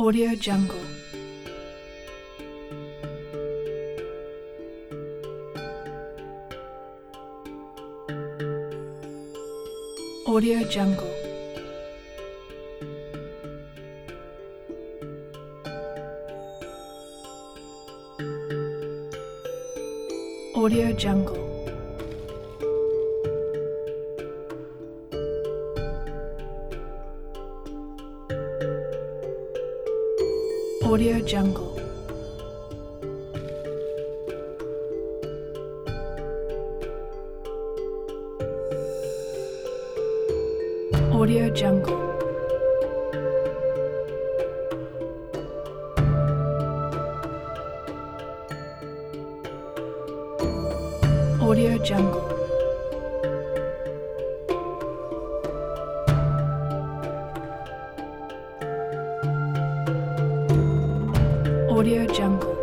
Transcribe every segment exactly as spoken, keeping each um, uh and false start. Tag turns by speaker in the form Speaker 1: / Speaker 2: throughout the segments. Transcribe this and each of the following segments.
Speaker 1: Audio Jungle. Audio Jungle. Audio Jungle. Audio Jungle. Audio Jungle. Audio Jungle. Audio Jungle.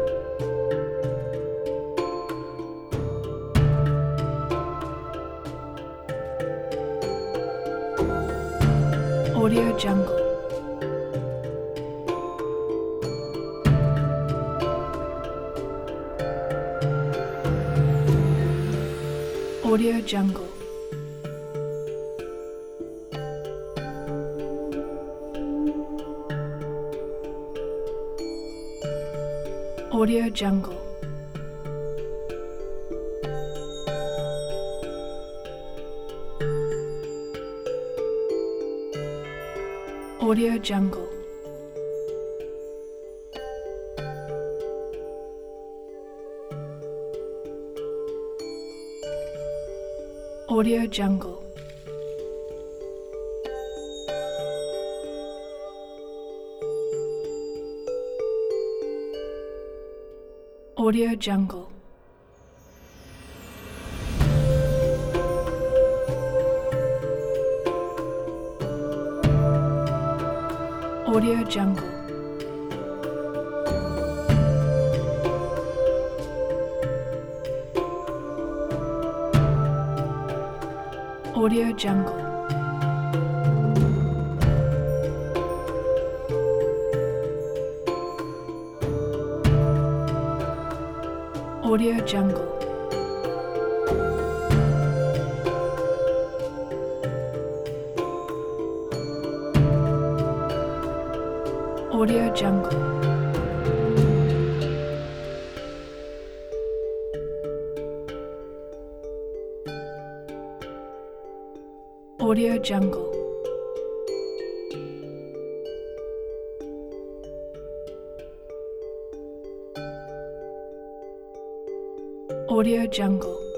Speaker 1: Audio Jungle. Audio Jungle. Audio Jungle. Audio Jungle. Audio Jungle. Audio Jungle. Audio Jungle. Audio Jungle. Audio Jungle. Audio Jungle. Audio Jungle. Audio Jungle.